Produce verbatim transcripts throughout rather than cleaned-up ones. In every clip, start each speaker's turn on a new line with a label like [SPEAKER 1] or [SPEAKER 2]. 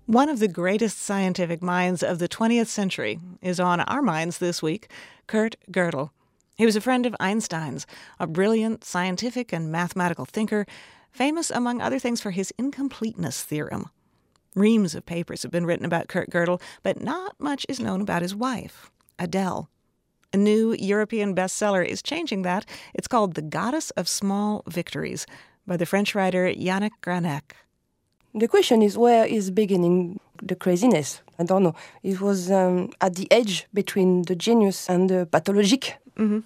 [SPEAKER 1] One of the greatest scientific minds of the twentieth century is on our minds this week, Kurt Gödel. He was a friend of Einstein's, a brilliant scientific and mathematical thinker, famous, among other things, for his incompleteness theorem. Reams of papers have been written about Kurt Gödel, but not much is known about his wife, Adele. A new European bestseller is changing that. It's called The Goddess of Small Victories by the French writer Yannick Granach.
[SPEAKER 2] The question is, where is beginning the craziness? I don't know. It was um, at the edge between the genius and the pathologic.
[SPEAKER 1] Mm-hmm.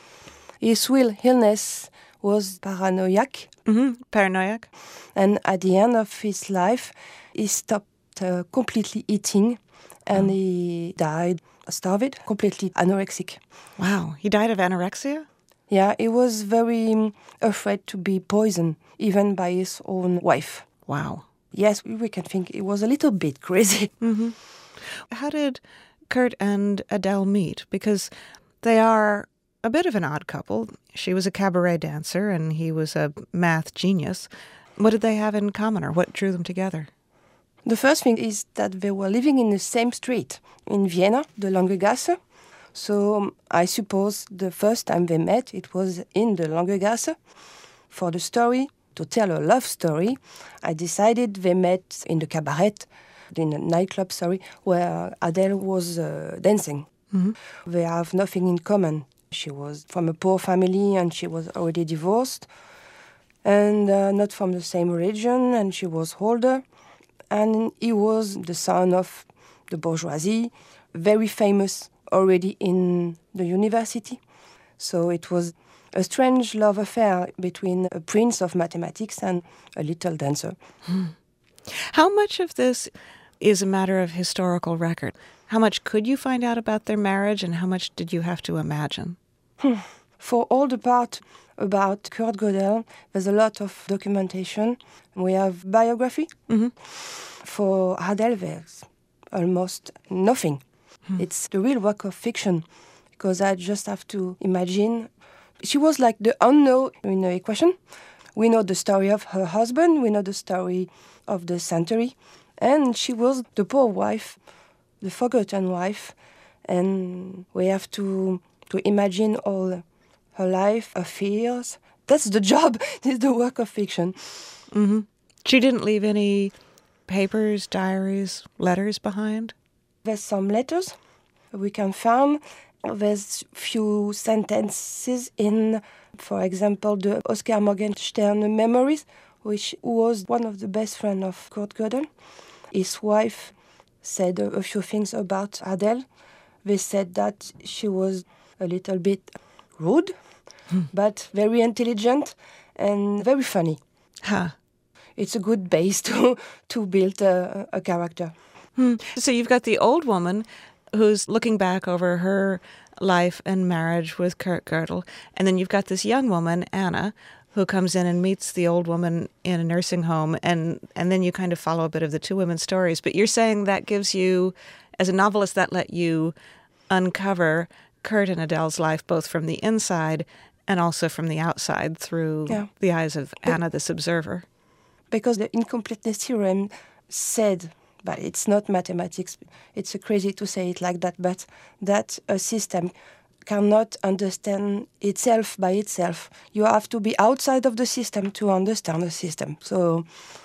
[SPEAKER 2] His real illness was paranoiac.
[SPEAKER 1] Mm-hmm. Paranoiac.
[SPEAKER 2] And at the end of his life, he stopped uh, completely eating and oh. he died starved, completely anorexic.
[SPEAKER 1] Wow. He died of anorexia?
[SPEAKER 2] Yeah, he was very um, afraid to be poisoned, even by his own wife.
[SPEAKER 1] Wow.
[SPEAKER 2] Yes, we can think it was a little bit crazy.
[SPEAKER 1] Mm-hmm. How did Kurt and Adele meet? Because they are a bit of an odd couple. She was a cabaret dancer and he was a math genius. What did they have in common, or what drew them together?
[SPEAKER 2] The first thing is that they were living in the same street in Vienna, the Lange Gasse. So um, I suppose the first time they met, it was in the Lange Gasse. For the story, to tell a love story, I decided they met in the cabaret, in a nightclub, sorry, where Adele was uh, dancing.
[SPEAKER 1] Mm-hmm.
[SPEAKER 2] They have nothing in common. She was from a poor family and she was already divorced, and uh, not from the same religion, and she was older. And he was the son of the bourgeoisie, very famous already in the university. So it was a strange love affair between a prince of mathematics and a little dancer.
[SPEAKER 1] Hmm. How much of this is a matter of historical record? How much could you find out about their marriage, and how much did you have to imagine?
[SPEAKER 2] Hmm. For all the part about Kurt Gödel, there's a lot of documentation. We have biography.
[SPEAKER 1] Mm-hmm.
[SPEAKER 2] For Adele, there's almost nothing. Hmm. It's the real work of fiction, because I just have to imagine. She was like the unknown in the equation. We know the story of her husband, we know the story of the century, and she was the poor wife, the forgotten wife, and we have to to imagine all her life, her fears. That's the job, it's the work of fiction.
[SPEAKER 1] Mm-hmm. She didn't leave any papers, diaries, letters behind?
[SPEAKER 2] There's some letters we can find. There's few sentences in, for example, the Oscar Morgenstern Memories, which was one of the best friends of Kurt Gödel. His wife said a, a few things about Adele. They said that she was a little bit rude, hmm. but very intelligent and very funny.
[SPEAKER 1] Huh.
[SPEAKER 2] It's a good base to, to build a, a character.
[SPEAKER 1] Hmm. So you've got the old woman who's looking back over her life and marriage with Kurt Gödel, and then you've got this young woman, Anna, who comes in and meets the old woman in a nursing home, and, and then you kind of follow a bit of the two women's stories. But you're saying that gives you, as a novelist, that let you uncover Kurt and Adele's life both from the inside and also from the outside through yeah. the eyes of Anna, this observer.
[SPEAKER 2] Because the incompleteness theorem said, but it's not mathematics, it's crazy to say it like that, but that a system cannot understand itself by itself. You have to be outside of the system to understand the system. So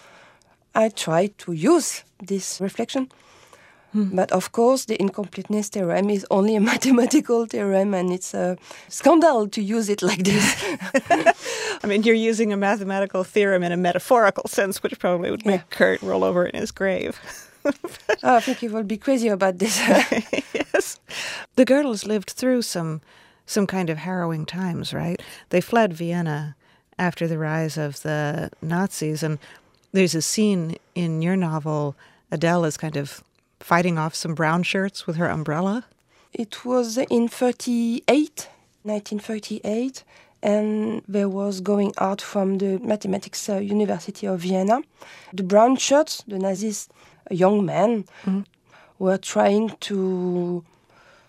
[SPEAKER 2] I try to use this reflection. Hmm. But of course, the incompleteness theorem is only a mathematical theorem, and it's a scandal to use it like this.
[SPEAKER 1] I mean, you're using a mathematical theorem in a metaphorical sense, which probably would make yeah. Kurt roll over in his grave.
[SPEAKER 2] oh, I think he will be crazy about this.
[SPEAKER 1] Yes. The Gödels lived through some some kind of harrowing times, right? They fled Vienna after the rise of the Nazis, and there's a scene in your novel, Adele is kind of fighting off some brown shirts with her umbrella.
[SPEAKER 2] It was in thirty-eight, nineteen thirty-eight, and there was going out from the Mathematics uh, University of Vienna. The brown shirts, the Nazis, young men, mm-hmm. were trying to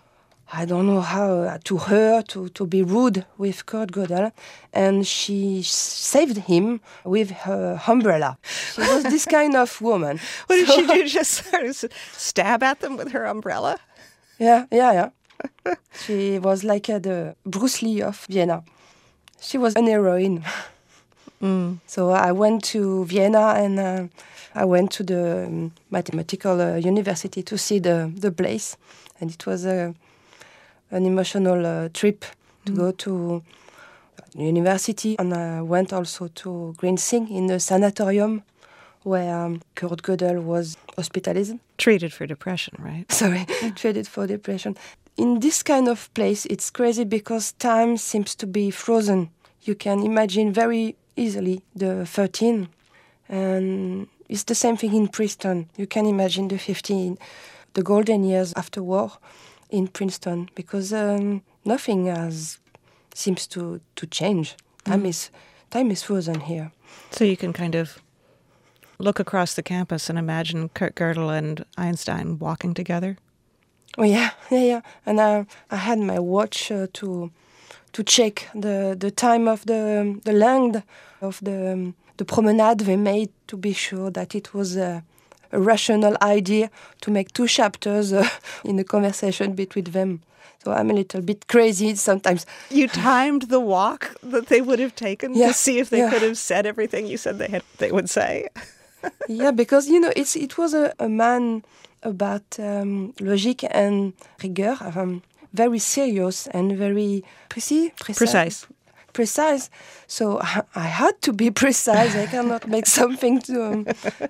[SPEAKER 2] I don't know how, uh, to her, to, to be rude with Kurt Gödel. And she saved him with her umbrella. She was this kind of woman.
[SPEAKER 1] What did so, she do? Just sort of stab at them with her umbrella?
[SPEAKER 2] Yeah, yeah, yeah. She was like uh, the Bruce Lee of Vienna. She was an heroine. Mm. So I went to Vienna and uh, I went to the um, mathematical uh, university to see the, the place. And it was a... an emotional uh, trip to mm. go to the university. And I went also to Grinzing in the sanatorium where um, Kurt Gödel was hospitalized.
[SPEAKER 1] Treated for depression, right?
[SPEAKER 2] Sorry, treated for depression. In this kind of place, it's crazy because time seems to be frozen. You can imagine very easily the thirteen. And it's the same thing in Princeton. You can imagine the fifteen, the golden years after war. In Princeton, because um, nothing has seems to, to change. Time mm. is time is frozen here.
[SPEAKER 1] So you can kind of look across the campus and imagine Kurt Gödel and Einstein walking together.
[SPEAKER 2] Oh yeah, yeah, yeah. And I I had my watch uh, to to check the, the time of the the length of the um, the promenade they made to be sure that it was. Uh, a rational idea to make two chapters uh, in a conversation between them. So I'm a little bit crazy sometimes.
[SPEAKER 1] You timed the walk that they would have taken yeah, to see if they yeah. could have said everything you said they had they would say?
[SPEAKER 2] Yeah, because, you know, it's it was a, a man about um, logic and rigueur, um, very serious and very precise.
[SPEAKER 1] Precise.
[SPEAKER 2] Precise. So I, I had to be precise. I cannot make something to... Um,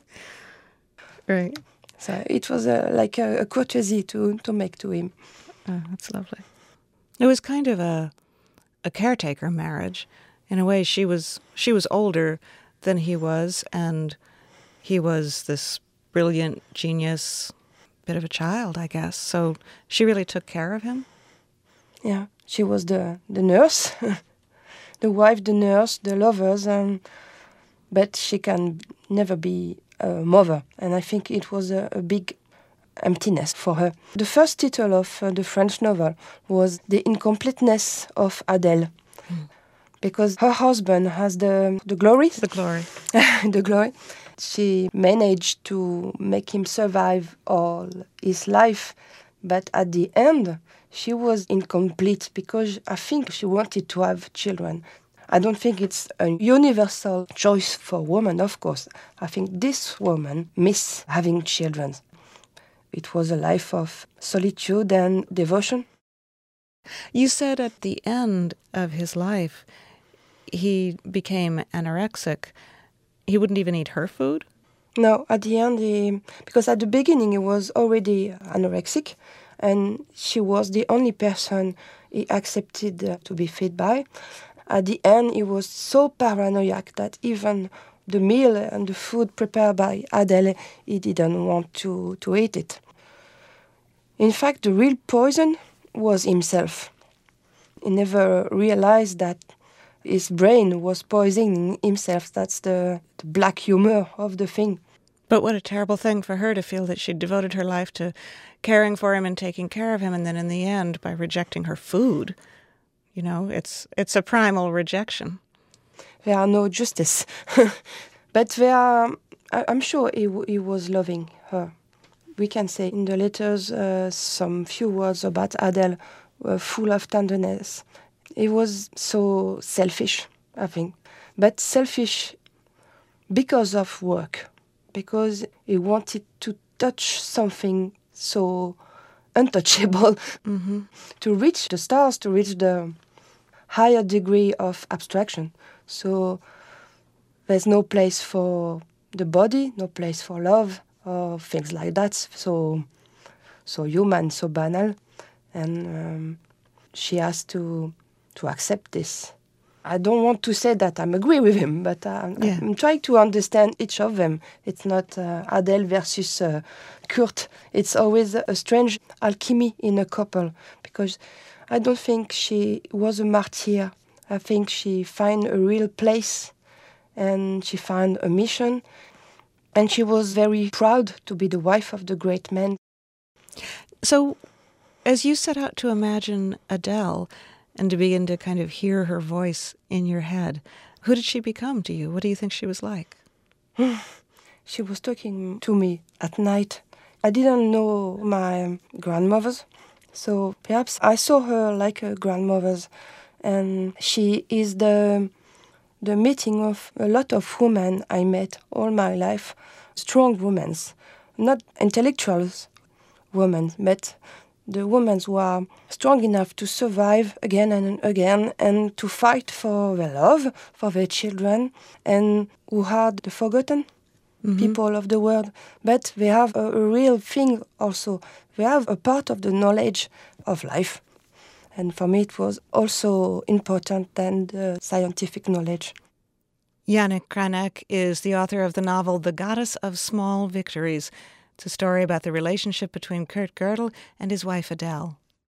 [SPEAKER 1] Right.
[SPEAKER 2] So it was a, like a, a courtesy to, to make to him.
[SPEAKER 1] Oh, that's lovely. It was kind of a a caretaker marriage. In a way, she was she was older than he was, and he was this brilliant genius, bit of a child, I guess. So she really took care of him.
[SPEAKER 2] Yeah, she was the the nurse, the wife, the nurse, the lovers, and but she can never be a mother, and I think it was a, a big emptiness for her. The first title of uh, the French novel was The Incompleteness of Adele, mm. because her husband has the the glory.
[SPEAKER 1] The glory.
[SPEAKER 2] the glory. She managed to make him survive all his life, but at the end, she was incomplete because I think she wanted to have children. I don't think it's a universal choice for women, of course. I think this woman missed having children. It was a life of solitude and devotion.
[SPEAKER 1] You said at the end of his life, he became anorexic. He wouldn't even eat her food?
[SPEAKER 2] No, at the end, he, because at the beginning he was already anorexic, and she was the only person he accepted uh, to be fed by. At the end, he was so paranoid that even the meal and the food prepared by Adele, he didn't want to, to eat it. In fact, the real poison was himself. He never realized that his brain was poisoning himself. That's the, the black humor of the thing.
[SPEAKER 1] But what a terrible thing for her to feel that she'd devoted her life to caring for him and taking care of him, and then in the end, by rejecting her food, you know, it's it's a primal rejection.
[SPEAKER 2] There are no justice. But there are, I, I'm sure he, he was loving her. We can say in the letters uh, some few words about Adele, uh, full of tenderness. He was so selfish, I think. But selfish because of work. Because he wanted to touch something so untouchable, mm-hmm. to reach the stars, to reach the higher degree of abstraction. So there's no place for the body, no place for love, or things like that. So, so human, so banal, and um, she has to to accept this. I don't want to say that I'm agree with him, but I'm, yeah. I'm trying to understand each of them. It's not uh, Adele versus uh, Kurt. It's always a strange alchemy in a couple, because I don't think she was a martyr. I think she found a real place, and she found a mission, and she was very proud to be the wife of the great man.
[SPEAKER 1] So As you set out to imagine Adele and to begin to kind of hear her voice in your head, who did she become to you? What do you think she was like?
[SPEAKER 2] She was talking to me at night. I didn't know my grandmothers, so perhaps I saw her like a grandmother's, and she is the the meeting of a lot of women I met all my life, strong women, not intellectuals women, but the women who are strong enough to survive again and again and to fight for their love, for their children, and who are the forgotten mm-hmm. people of the world. But they have a, a real thing also. They have a part of the knowledge of life. And for me it was also important than the scientific knowledge.
[SPEAKER 1] Yannick Cranach is the author of the novel The Goddess of Small Victories. It's a story about the relationship between Kurt Gödel and his wife Adele.